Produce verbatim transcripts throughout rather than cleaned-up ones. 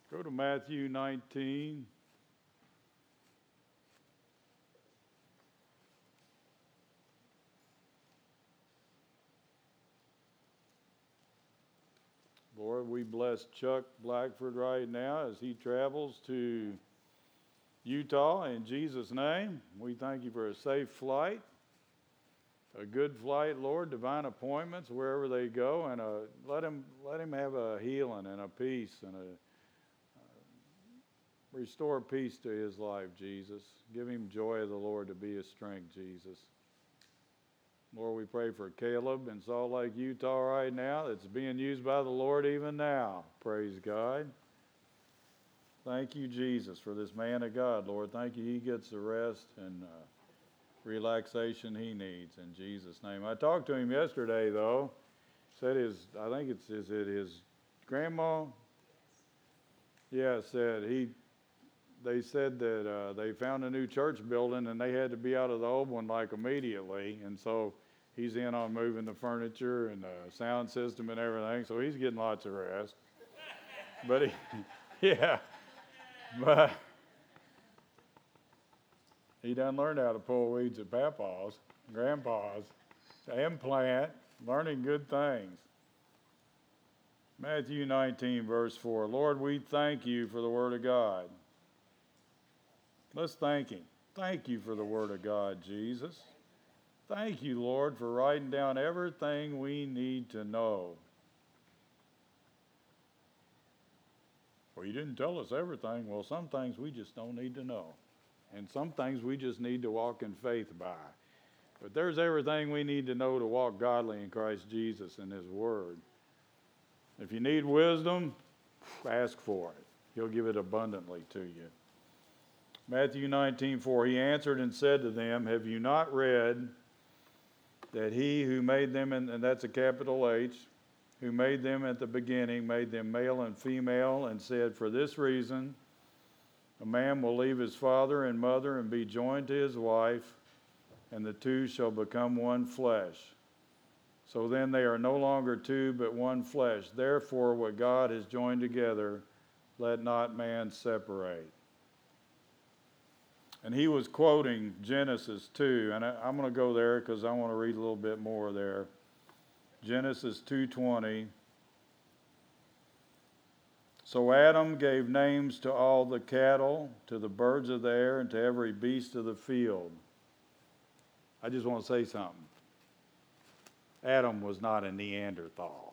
Go to Matthew nineteen. Lord, we bless Chuck Blackford right now as he travels to Utah in Jesus' name. We thank you for a safe flight, a good flight, Lord, divine appointments wherever they go, and a, let him let him have a healing and a peace and a uh, restore peace to his life, Jesus. Give him joy of the Lord to be his strength, Jesus. Lord, we pray for Caleb in Salt Lake, Utah right now. It's being used by the Lord even now. Praise God. Thank you, Jesus, for this man of God, Lord. Thank you he gets the rest and uh, relaxation he needs in Jesus' name. I talked to him yesterday, though. Said his, I think it's, is it his grandma? Yeah, said he, they said that uh, they found a new church building and they had to be out of the old one like immediately. And so he's in on moving the furniture and the sound system and everything. So he's getting lots of rest. But he, yeah, but he done learned how to pull weeds at Papa's, Grandpa's, and plant, learning good things. Matthew nineteen, verse four. Lord, we thank you for the word of God. Let's thank him. Thank you for the word of God, Jesus. Thank you, Lord, for writing down everything we need to know. Well, you didn't tell us everything. Well, some things we just don't need to know. And some things we just need to walk in faith by. But there's everything we need to know to walk godly in Christ Jesus and his word. If you need wisdom, ask for it. He'll give it abundantly to you. Matthew nineteen four, he answered and said to them, have you not read that he who made them, in, and that's a capital H, who made them at the beginning, made them male and female, and said, for this reason, a man will leave his father and mother and be joined to his wife, and the two shall become one flesh. So then they are no longer two, but one flesh. Therefore, what God has joined together, let not man separate. And he was quoting Genesis two, and I, I'm going to go there because I want to read a little bit more there. Genesis two twenty. So Adam gave names to all the cattle, to the birds of the air, and to every beast of the field. I just want to say something. Adam was not a Neanderthal.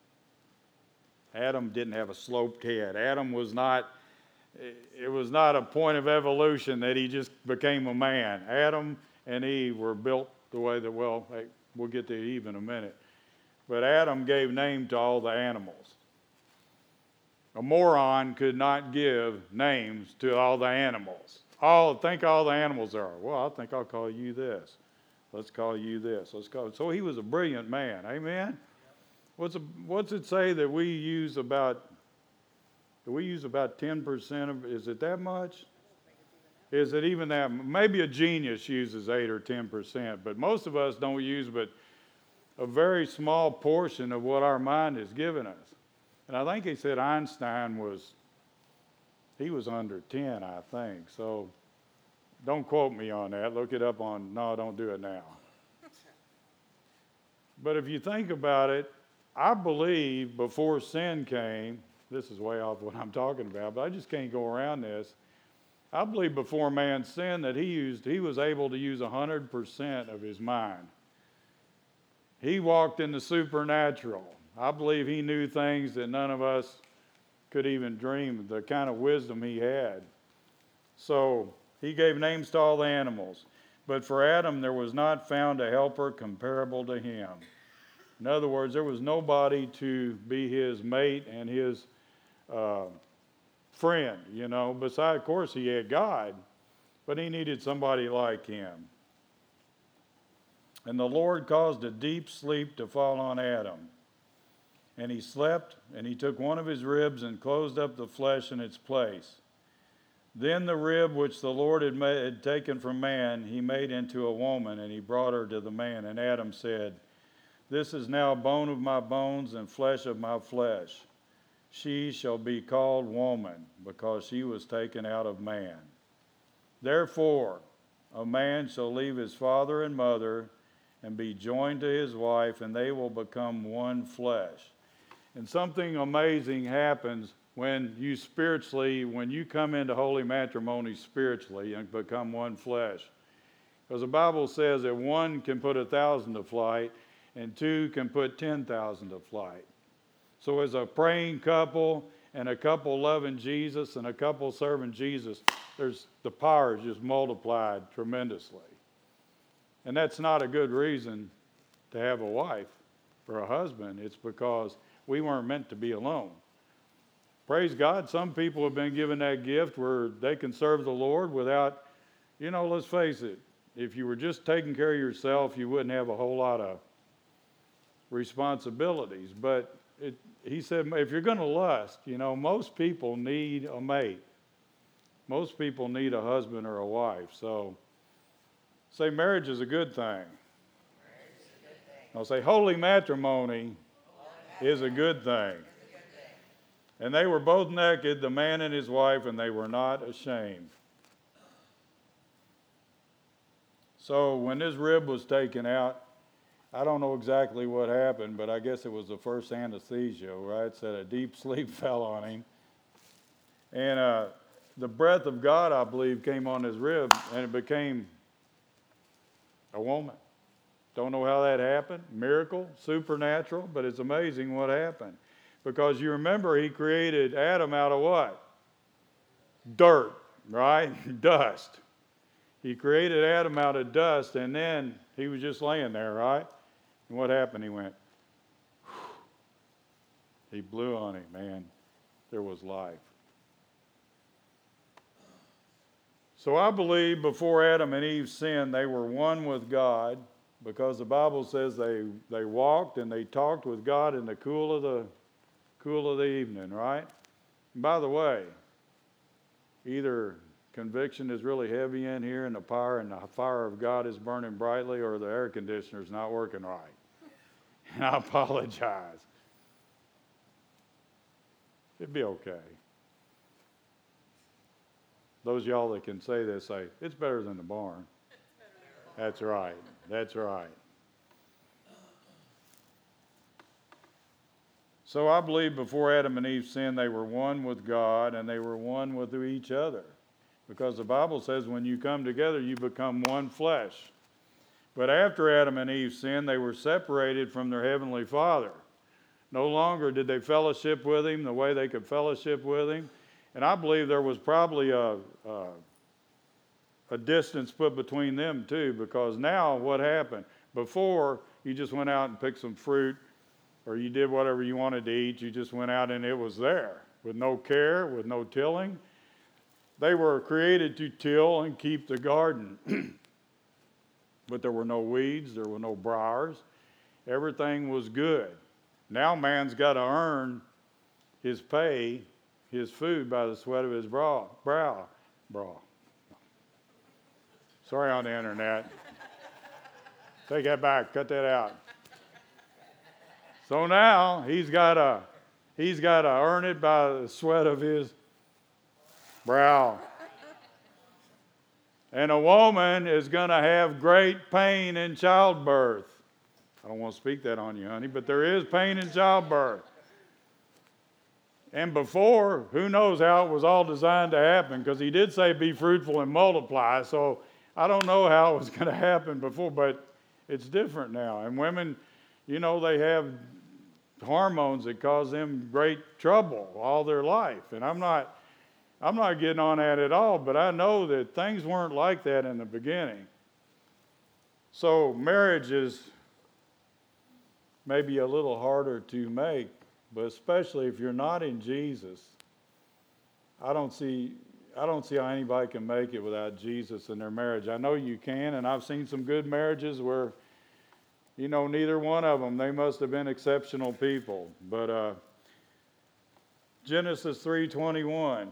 Adam didn't have a sloped head. Adam was not, it was not a point of evolution that he just became a man. Adam and Eve were built the way that, well, hey, we'll get to Eve in a minute. But Adam gave name to all the animals. A moron could not give names to all the animals. All, think all the animals are. Well, I think I'll call you this. Let's call you this. Let's call it. So he was a brilliant man. Amen? What's, a, what's it say that we use about, do we use about ten percent of, is it that much? Is it even that? Maybe a genius uses eight or ten percent, but most of us don't use but a very small portion of what our mind has given us. And I think he said Einstein was, he was under ten, I think. So don't quote me on that. Look it up on, no, don't do it now. But if you think about it, I believe before sin came, this is way off what I'm talking about, but I just can't go around this. I believe before man sinned that he used, he was able to use one hundred percent of his mind. He walked in the supernatural. I believe he knew things that none of us could even dream, the kind of wisdom he had. So he gave names to all the animals. But for Adam, there was not found a helper comparable to him. In other words, there was nobody to be his mate and his uh, friend, you know. Besides, of course, he had God, but he needed somebody like him. And the Lord caused a deep sleep to fall on Adam. And he slept, and he took one of his ribs and closed up the flesh in its place. Then the rib which the Lord had, made, had taken from man, he made into a woman, and he brought her to the man. And Adam said, this is now bone of my bones and flesh of my flesh. she shall be called woman, because she was taken out of man. Therefore, a man shall leave his father and mother and be joined to his wife, and they will become one flesh. And something amazing happens when you spiritually, when you come into holy matrimony spiritually and become one flesh. Because the Bible says that one can put a thousand to flight and two can put ten thousand to flight. So as a praying couple and a couple loving Jesus and a couple serving Jesus, there's the power is just multiplied tremendously. And that's not a good reason to have a wife or a husband. It's because we weren't meant to be alone. Praise God, some people have been given that gift where they can serve the Lord without, you know, let's face it, if you were just taking care of yourself, you wouldn't have a whole lot of responsibilities. But it, he said, if you're going to lust, you know, most people need a mate. Most people need a husband or a wife. So say marriage is a good thing. I'll say holy matrimony is a good thing. And they were both naked, the man and his wife, and they were not ashamed. So when this rib was taken out, I don't know exactly what happened, but I guess it was the first anesthesia, right? It said a deep sleep fell on him. And uh, the breath of God, I believe, came on his rib, and it became a woman. Don't know how that happened. Miracle, supernatural, but it's amazing what happened. Because you remember he created Adam out of what? Dirt, right? Dust. He created Adam out of dust, and then he was just laying there, right? And what happened? He went, whew. He blew on him, man. There was life. So I believe before Adam and Eve sinned, they were one with God, because the Bible says they, they walked and they talked with God in the cool of the cool of the evening, right? And by the way, either conviction is really heavy in here and the fire and the fire of God is burning brightly, or the air conditioner is not working right. And I apologize. It'd be okay. Those of y'all that can say this say, it's better than the barn. That's right. That's right. So I believe before Adam and Eve sinned, they were one with God and they were one with each other. Because the Bible says when you come together, you become one flesh. But after Adam and Eve sinned, they were separated from their heavenly Father. No longer did they fellowship with him the way they could fellowship with him. And I believe there was probably a, a, a distance put between them too, because now what happened? Before, you just went out and picked some fruit, or you did whatever you wanted to eat. You just went out and it was there with no care, with no tilling. They were created to till and keep the garden. But there were no weeds, there were no briars. Everything was good. Now man's got to earn his pay, his food, by the sweat of his brow. Brow. Brow. Sorry on the internet. Take that back. Cut that out. So now he's got to he's got to earn it by the sweat of his brow. And a woman is going to have great pain in childbirth. I don't want to speak that on you, honey, but there is pain in childbirth. And before, who knows how it was all designed to happen, because he did say be fruitful and multiply. So I don't know how it was going to happen before, but it's different now. And women, you know, they have hormones that cause them great trouble all their life. And I'm not, I'm not getting on that at all, but I know that things weren't like that in the beginning. So marriage is maybe a little harder to make, but especially if you're not in Jesus, I don't see I don't see how anybody can make it without Jesus in their marriage. I know you can, and I've seen some good marriages where, you know, neither one of them, they must have been exceptional people. But uh, Genesis three twenty-one.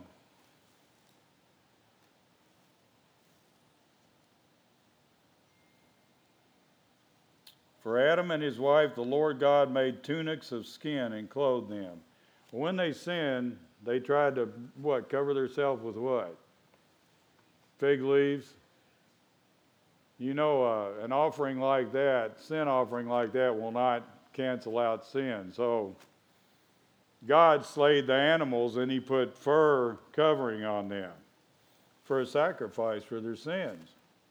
For Adam and his wife, the Lord God made tunics of skin and clothed them. When they sinned, they tried to, what, cover themselves with what? Fig leaves. You know, uh, an offering like that, sin offering like that, will not cancel out sin. So God slayed the animals and he put fur covering on them for a sacrifice for their sins.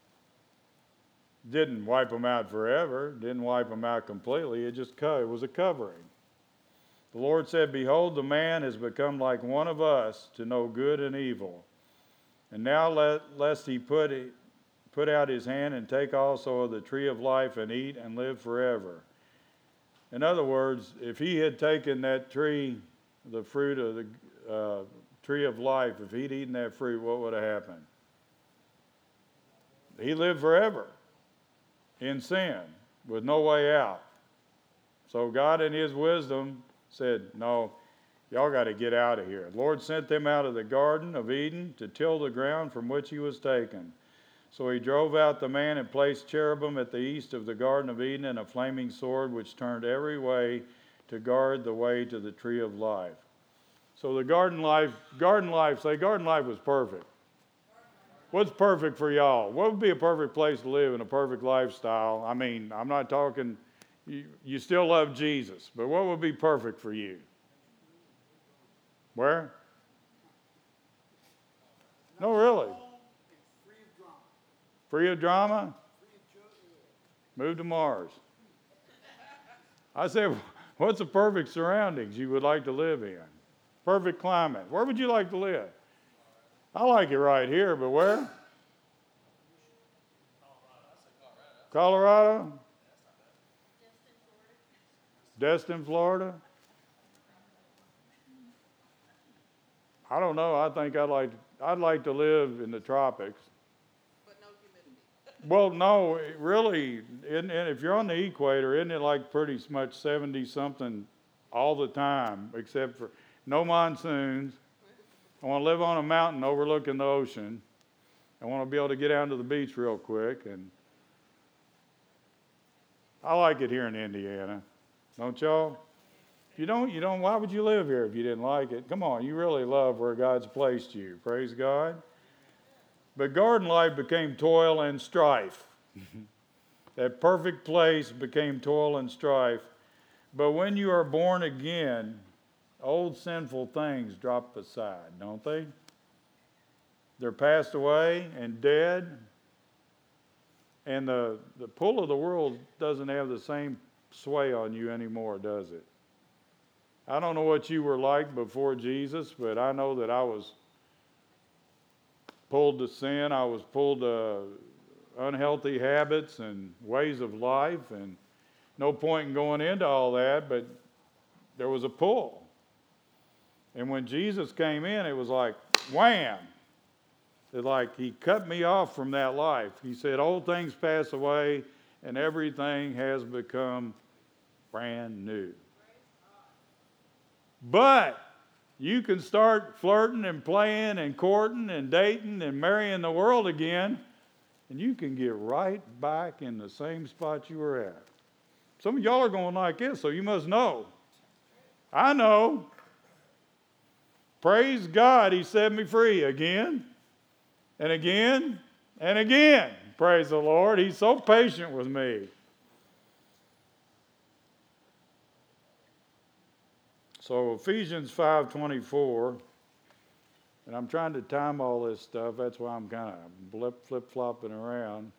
Didn't wipe them out forever, didn't wipe them out completely, it just co- it was a covering. The Lord said, "Behold, the man has become like one of us to know good and evil. And now let, lest he put, put out his hand and take also of the tree of life and eat and live forever." In other words, if he had taken that tree, the fruit of the uh, tree of life, if he'd eaten that fruit, what would have happened? He lived forever in sin with no way out. So God in his wisdom said, "No, y'all got to get out of here." The Lord sent them out of the Garden of Eden to till the ground from which he was taken. So he drove out the man and placed cherubim at the east of the Garden of Eden and a flaming sword which turned every way to guard the way to the tree of life. So the garden life, garden life, say garden life was perfect. What's perfect for y'all? What would be a perfect place to live in a perfect lifestyle? I mean, I'm not talking, you, you still love Jesus, but what would be perfect for you? Where? No, really. Free of drama? Move to Mars. I said, what's the perfect surroundings you would like to live in? Perfect climate. Where would you like to live? I like it right here, but where? Colorado? Destin, Florida? I don't know. I think I'd like I'd like to live in the tropics. But no humidity. Well, no, really, isn't it, if you're on the equator, isn't it like pretty much seventy something all the time, except for no monsoons? I want to live on a mountain overlooking the ocean. I want to be able to get down to the beach real quick, and I like it here in Indiana, don't y'all? If you don't, you don't. Why would you live here if you didn't like it? Come on, you really love where God's placed you. Praise God. But garden life became toil and strife. That perfect place became toil and strife. But when you are born again, old sinful things drop aside, don't they? They're passed away and dead. And the, the pull of the world doesn't have the same sway on you anymore, does it? I don't know what you were like before Jesus, but I know that I was pulled to sin. I was pulled to unhealthy habits and ways of life, and no point in going into all that, but there was a pull. And when Jesus came in, it was like, wham! It's like he cut me off from that life. He said, old things pass away, and everything has become brand new. But you can start flirting and playing and courting and dating and marrying the world again, and you can get right back in the same spot you were at. Some of y'all are going like this, so you must know. I know. Praise God, he set me free again and again and again. Praise the Lord. He's so patient with me. So Ephesians five twenty-four, and I'm trying to time all this stuff. That's why I'm kind of flip-flopping around.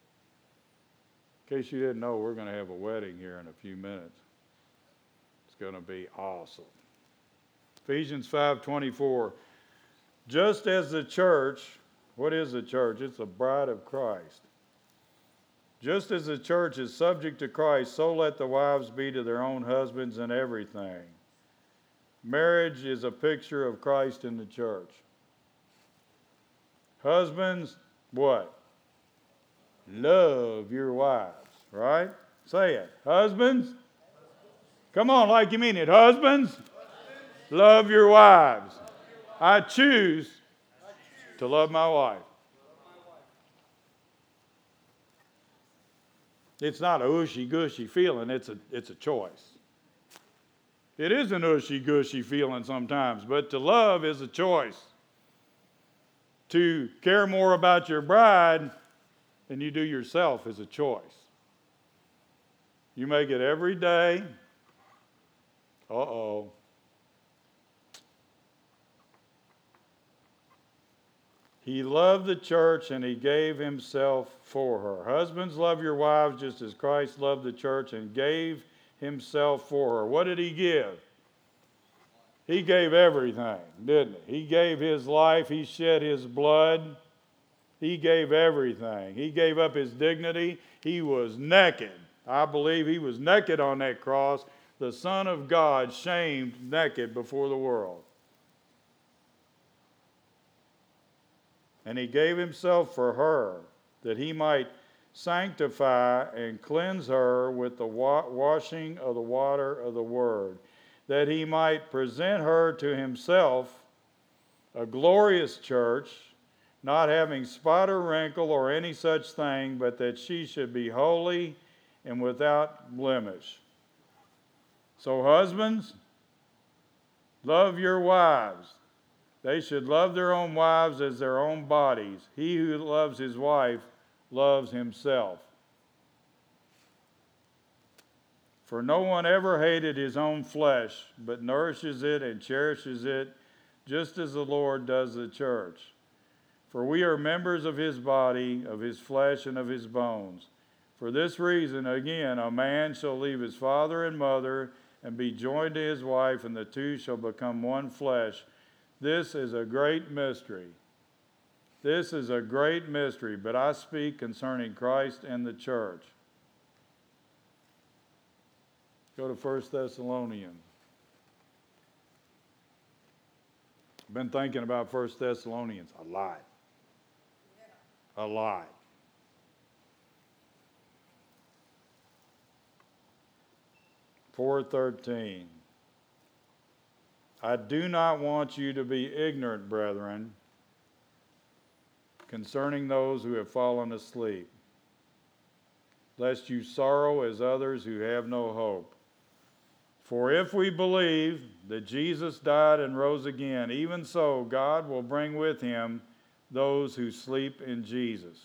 In case you didn't know, we're going to have a wedding here in a few minutes. It's going to be awesome. Ephesians five twenty-four, just as the church, what is the church? It's the bride of Christ. Just as the church is subject to Christ, so let the wives be to their own husbands in everything. Marriage is a picture of Christ in the church. Husbands, what? Love your wives, right? Say it. Husbands? Come on, like you mean it. Husbands? Husbands. Love your wives. I choose to love my wife. It's not a ooshy-gushy feeling. It's a, it's a choice. It is an ushy-gushy feeling sometimes, but to love is a choice. To care more about your bride than you do yourself is a choice. You make it every day. Uh-oh. He loved the church and he gave himself for her. Husbands, love your wives just as Christ loved the church and gave himself for her. What did he give? He gave everything, didn't he? He gave his life. He shed his blood. He gave everything. He gave up his dignity. He was naked. I believe he was naked on that cross. The Son of God shamed naked before the world. And he gave himself for her that he might sanctify and cleanse her with the wa- washing of the water of the word, that he might present her to himself a glorious church, not having spot or wrinkle or any such thing, but that she should be holy and without blemish. So husbands, love your wives. They should love their own wives as their own bodies. He who loves his wife loves himself. For no one ever hated his own flesh, but nourishes it and cherishes it, just as the Lord does the church. For we are members of his body, of his flesh, and of his bones. For this reason, again, a man shall leave his father and mother and be joined to his wife, and the two shall become one flesh. This is a great mystery. This is a great mystery, but I speak concerning Christ and the church. Go to First Thessalonians. I've been thinking about First Thessalonians a lot. A lot. four thirteen. I do not want you to be ignorant, brethren, concerning those who have fallen asleep, lest you sorrow as others who have no hope. For if we believe that Jesus died and rose again, even so God will bring with him those who sleep in Jesus.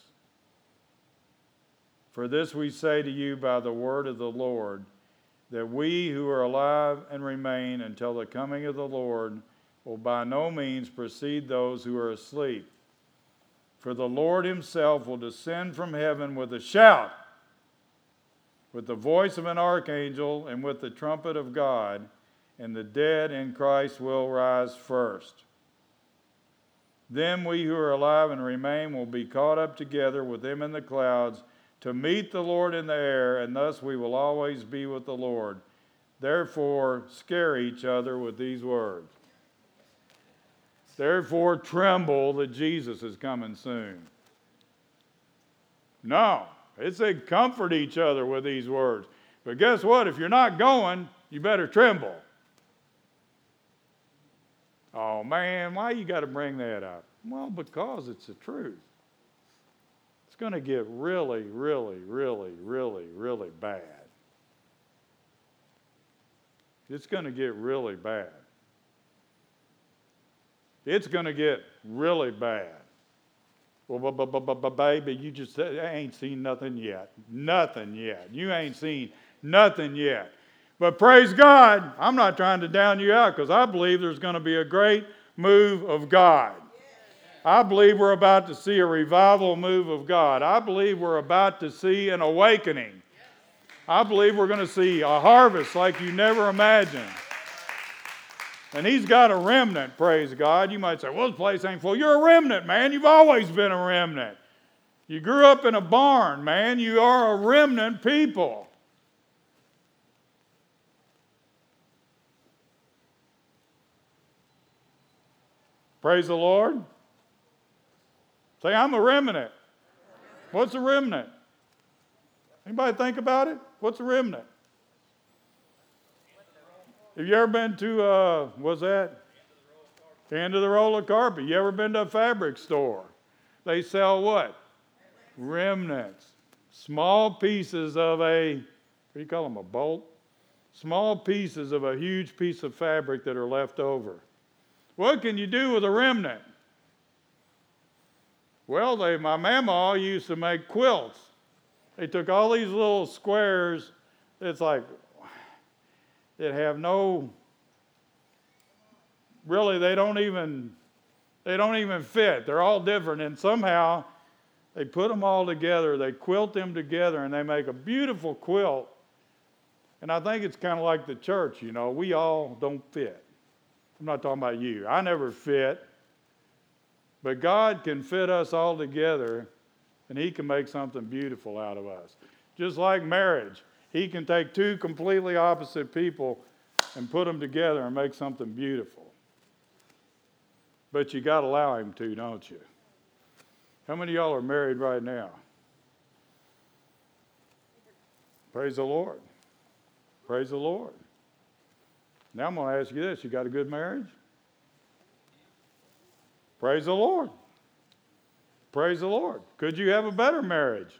For this we say to you by the word of the Lord, that we who are alive and remain until the coming of the Lord will by no means precede those who are asleep. For the Lord himself will descend from heaven with a shout, with the voice of an archangel, and with the trumpet of God, and the dead in Christ will rise first. Then we who are alive and remain will be caught up together with them in the clouds to meet the Lord in the air, and thus we will always be with the Lord. Therefore, scare each other with these words. Therefore, tremble that Jesus is coming soon. No, it said comfort each other with these words. But guess what? If you're not going, you better tremble. Oh, man, why you got to bring that up? Well, because it's the truth. It's going to get really, really, really, really, really bad. It's going to get really bad. It's going to get really bad. Well, but, but, but, but, baby, you just ain't seen nothing yet. Nothing yet. You ain't seen nothing yet. But praise God, I'm not trying to down you out because I believe there's going to be a great move of God. I believe we're about to see a revival move of God. I believe we're about to see an awakening. I believe we're going to see a harvest like you never imagined. And he's got a remnant, praise God. You might say, well, this place ain't full. You're a remnant, man. You've always been a remnant. You grew up in a barn, man. You are a remnant people. Praise the Lord. Say, I'm a remnant. What's a remnant? Anybody think about it? What's a remnant? Have you ever been to, uh, what's that? The end of the roll of carpet. You ever been to a fabric store? They sell what? Remnants. Small pieces of a, what do you call them, a bolt? Small pieces of a huge piece of fabric that are left over. What can you do with a remnant? Well, they, my mama used to make quilts. They took all these little squares, it's like, that have no, really, they don't even, they don't even fit. They're all different, and somehow they put them all together, they quilt them together, and they make a beautiful quilt. And I think it's kind of like the church, you know, we all don't fit. I'm not talking about you. I never fit. But God can fit us all together, and he can make something beautiful out of us. Just like marriage. He can take two completely opposite people and put them together and make something beautiful. But you got to allow him to, don't you? How many of y'all are married right now? Praise the Lord. Praise the Lord. Now I'm going to ask you this. You got a good marriage? Praise the Lord. Praise the Lord. Could you have a better marriage?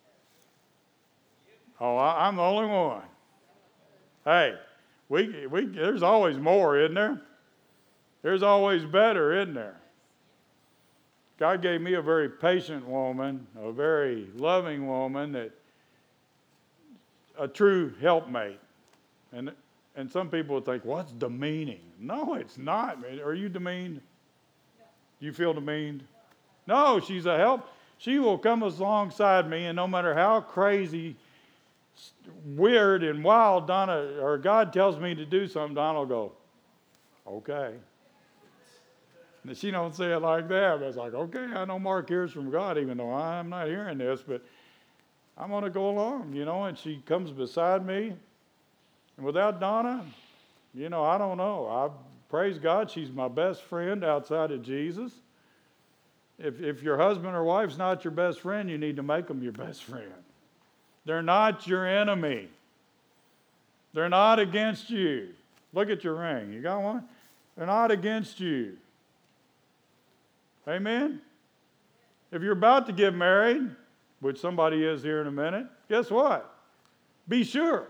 Oh, I, I'm the only one. Hey, we, we, there's always more, isn't there? There's always better, isn't there? God gave me a very patient woman, a very loving woman, that a true helpmate. And, and some people would think, what's demeaning? No, it's not. Are you demeaned? Do you feel demeaned? No, she's a help. She will come alongside me, and no matter how crazy, weird, and wild Donna or God tells me to do something, Donna will go, okay. And she don't say it like that, but it's like, okay, I know Mark hears from God, even though I'm not hearing this, but I'm going to go along, you know, and she comes beside me. And without Donna, you know, I don't know. I praise God, she's my best friend outside of Jesus. If, if your husband or wife's not your best friend, you need to make them your best friend. They're not your enemy. They're not against you. Look at your ring. You got one? They're not against you. Amen? If you're about to get married, which somebody is here in a minute, guess what? Be sure.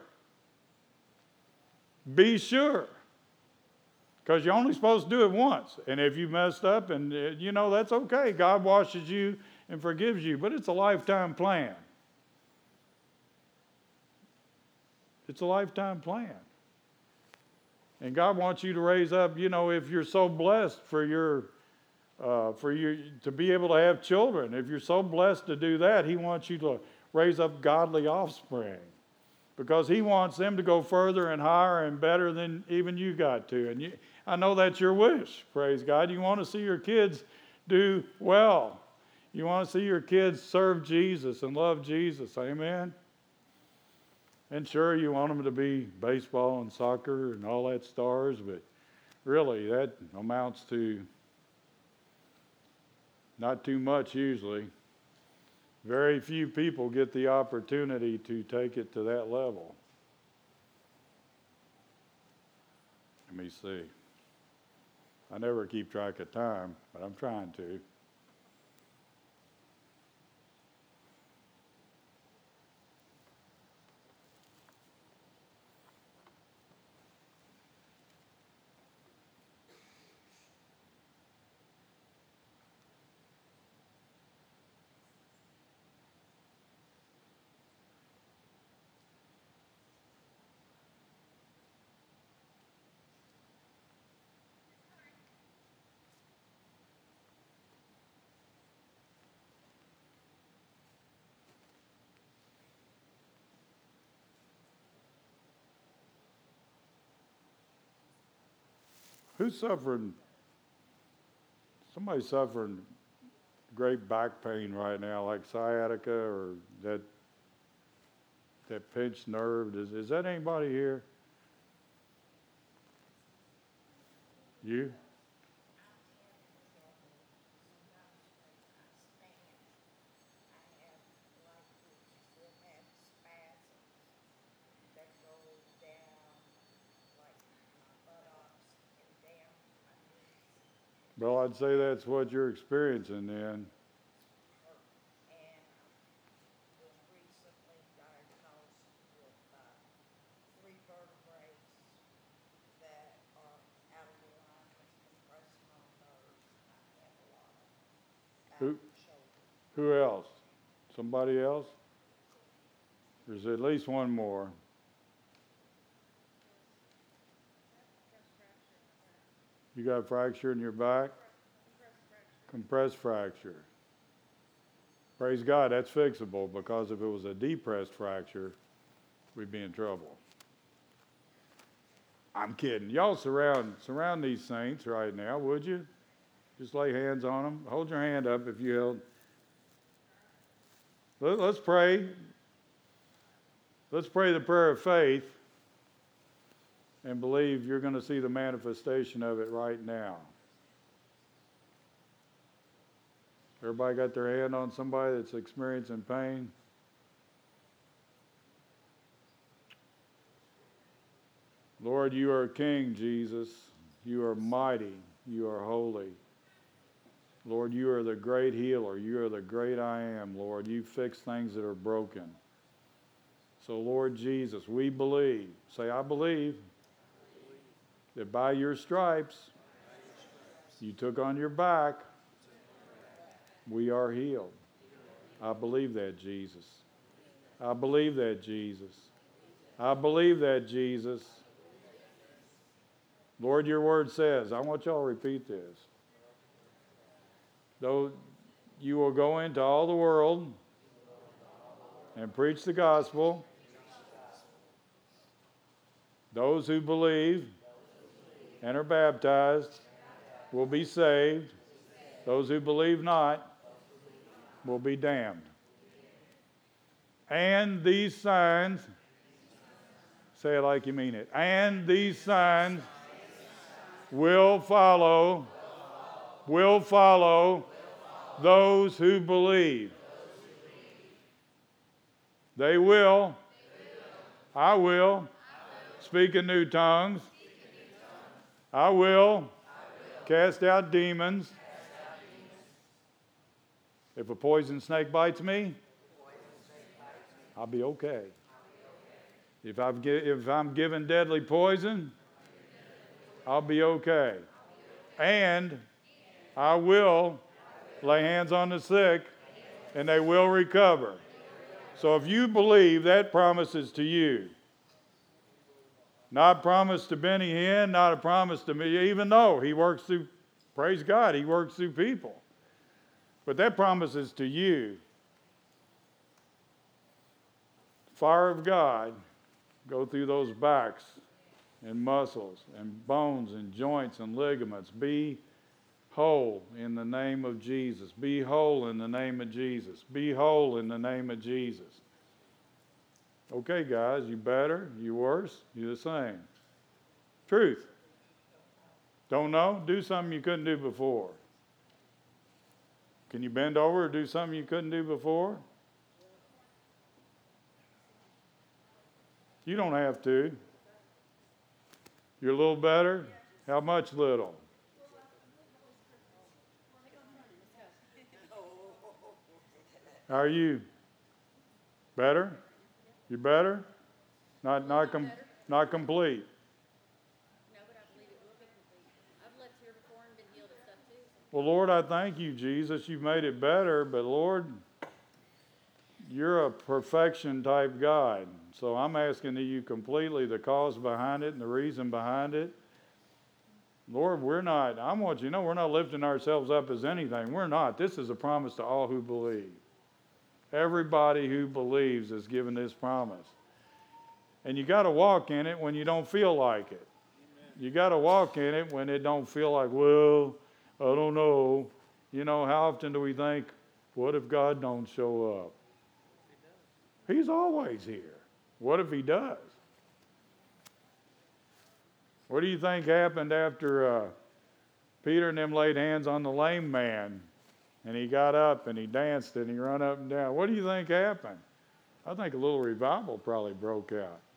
Be sure. Because you're only supposed to do it once. And if you messed up, and uh, you know, that's okay. God washes you and forgives you. But it's a lifetime plan. It's a lifetime plan. And God wants you to raise up, you know, if you're so blessed for your, uh, for you to be able to have children, if you're so blessed to do that, he wants you to raise up godly offspring. Because he wants them to go further and higher and better than even you got to. And you, I know that's your wish, praise God. You want to see your kids do well. You want to see your kids serve Jesus and love Jesus, amen? And sure, you want them to be baseball and soccer and all that stars, but really that amounts to not too much usually. Very few people get the opportunity to take it to that level. Let me see. I never keep track of time, but I'm trying to. Who's suffering? Somebody's suffering great back pain right now, like sciatica or that that pinched nerve. Is, is that anybody here? You? Well, I'd say that's what you're experiencing then. Who, who else? Somebody else? There's at least one more. You got a fracture in your back? Compressed fracture. Praise God, that's fixable, because if it was a depressed fracture, we'd be in trouble. I'm kidding. Y'all surround surround these saints right now, would you? Just lay hands on them. Hold your hand up if you held. Let, let's pray. Let's pray the prayer of faith and believe you're going to see the manifestation of it right now. Everybody got their hand on somebody that's experiencing pain? Lord, you are King, Jesus. You are mighty. You are holy. Lord, you are the great healer. You are the great I am, Lord. You fix things that are broken. So, Lord Jesus, we believe. Say, I believe that by your stripes you took on your back, we are healed. I believe that, Jesus. I believe that, Jesus. I believe that, Jesus. Lord, your word says, I want y'all to repeat this. Though you will go into all the world and preach the gospel, those who believe and are baptized will be saved. Those who believe not will be damned. And these signs, say it like you mean it, and these signs will follow, will follow those who believe. They will, I will, speak in new tongues. I will cast out demons. If a poison snake bites me, I'll be okay. If, I've gi- if I'm given deadly poison, I'll be okay. And I will lay hands on the sick, and they will recover. So if you believe, that promise is to you. Not a promise to Benny Hinn, not a promise to me, even though he works through, praise God, he works through people. But that promise is to you. Fire of God, go through those backs and muscles and bones and joints and ligaments. Be whole in the name of Jesus. Be whole in the name of Jesus. Be whole in the name of Jesus. Okay, guys, you better, you worse, you the same. Truth. Don't know? Do something you couldn't do before. Can you bend over or do something you couldn't do before? You don't have to. You're a little better? How much little? How are you? Better? You better? Not not com- not complete. No, but I believe it will be complete. I've lived here before and been healed of stuff too. Well, Lord, I thank you, Jesus. You've made it better, but Lord, you're a perfection type God. So I'm asking of you completely the cause behind it and the reason behind it. Lord, we're not, I want you to know, we're not lifting ourselves up as anything. We're not. This is a promise to all who believe. Everybody who believes is given this promise. And you got to walk in it when you don't feel like it. Amen. You got to walk in it when it don't feel like, well, I don't know. You know, how often do we think, what if God don't show up? He He's always here. What if he does? What do you think happened after uh, Peter and them laid hands on the lame man? And he got up and he danced and he ran up and down. What do you think happened? I think a little revival probably broke out.